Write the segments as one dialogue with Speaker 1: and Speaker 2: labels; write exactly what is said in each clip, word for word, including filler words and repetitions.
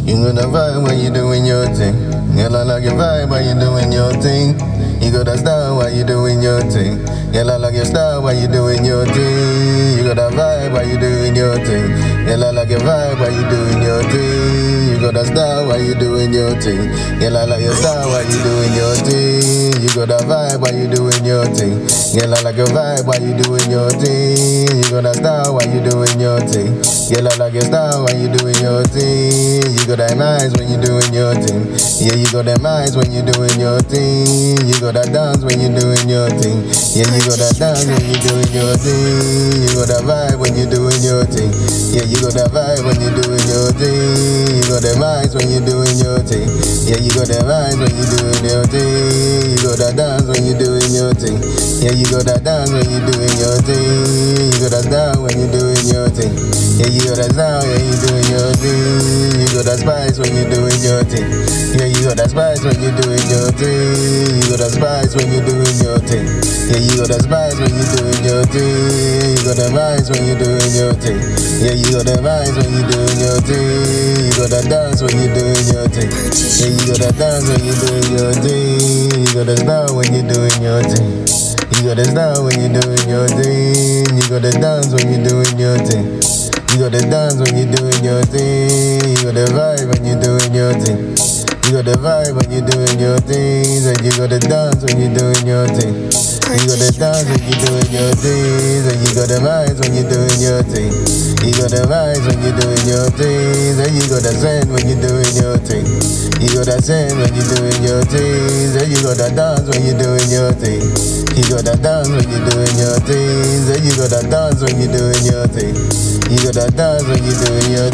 Speaker 1: You got the vibe when you doing your thing. Girl, I like your vibe while you doing your thing. You got that style while you doing your thing. Girl, I like your style while you doing your thing. You got that vibe while you doing your thing. Girl, I like your vibe while you doing your thing. You got that style while you doing your thing. Girl, I like your style while you doing your thing. You got that vibe while you doing your thing. Girl, I like your vibe while you doing your thing. You got that style while you doing your thing. Girl, I like your style while you doing your thing. You got them eyes when you doing your thing. Yeah, you got them eyes when you doing your thing. You got that dance when you doing your thing. Yeah, you got that dance when you doing your thing. You got that vibe when you doing your thing. Yeah, you got that vibe when you doing your thing. You got them eyes when you doing your thing. Yeah, you got them eyes when you doing your thing. You got that dance when you doing your thing. Yeah, you got that dance when you doing your thing. You got that dance when you doing your thing. Yeah, you got that sound when you doing your thing. You got that spice when you doing your thing. Yeah, you got that spice when you doing your thing. You got that spice when you doing your thing. Yeah, you got that spice when you doing your thing. You got that eyes when you doing your thing. Yeah, you got that eyes when you doing your thing. You got that dance when you doing your thing. Yeah, you got that dance when you doing your thing. You got that style when you doing your thing. You got that style when you doing your thing. You got that dance when you doing your thing. You got the dance when you doing your thing. You got the vibe when you doing your thing. You got the vibe when you doing your things. And you got the dance when you doing your thing. You got the dance when you doing your things. And you got the vibes when you doing your thing. You got the vibes when you doing your things. And you got the zen when you doing your thing. You got that zen when you doing your things. And you got that dance when you doing your thing. You got that dance when you doing your things. And you got that dance when you doing your thing. You got that dance when you doing your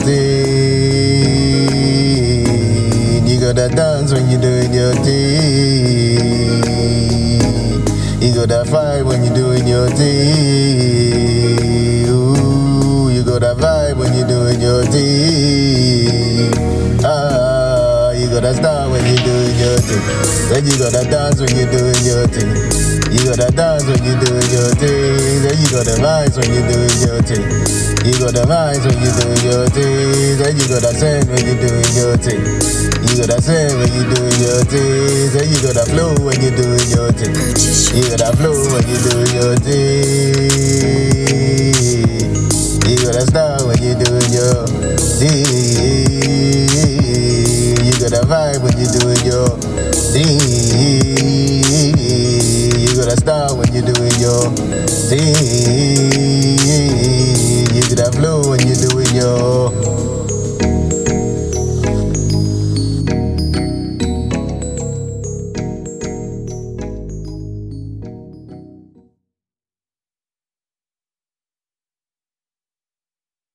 Speaker 1: thing. You got that dance when you doing your thing. You got that vibe when you doing your thing. Ooh, you got that vibe when you doing your thing. Ah, you got that style when you doing your thing. Then you got that dance when you doing your thing. You got that dance when you doing your thing. Then you got the vibes when you doing your thing. You got the vibes when you doing your thing. Then you got that scent when you doing your thing. You got that scent when you doing your thing. Then you got that flow when you doing your thing. You got that flow when you doing your thing. You got that style when you doing your thing.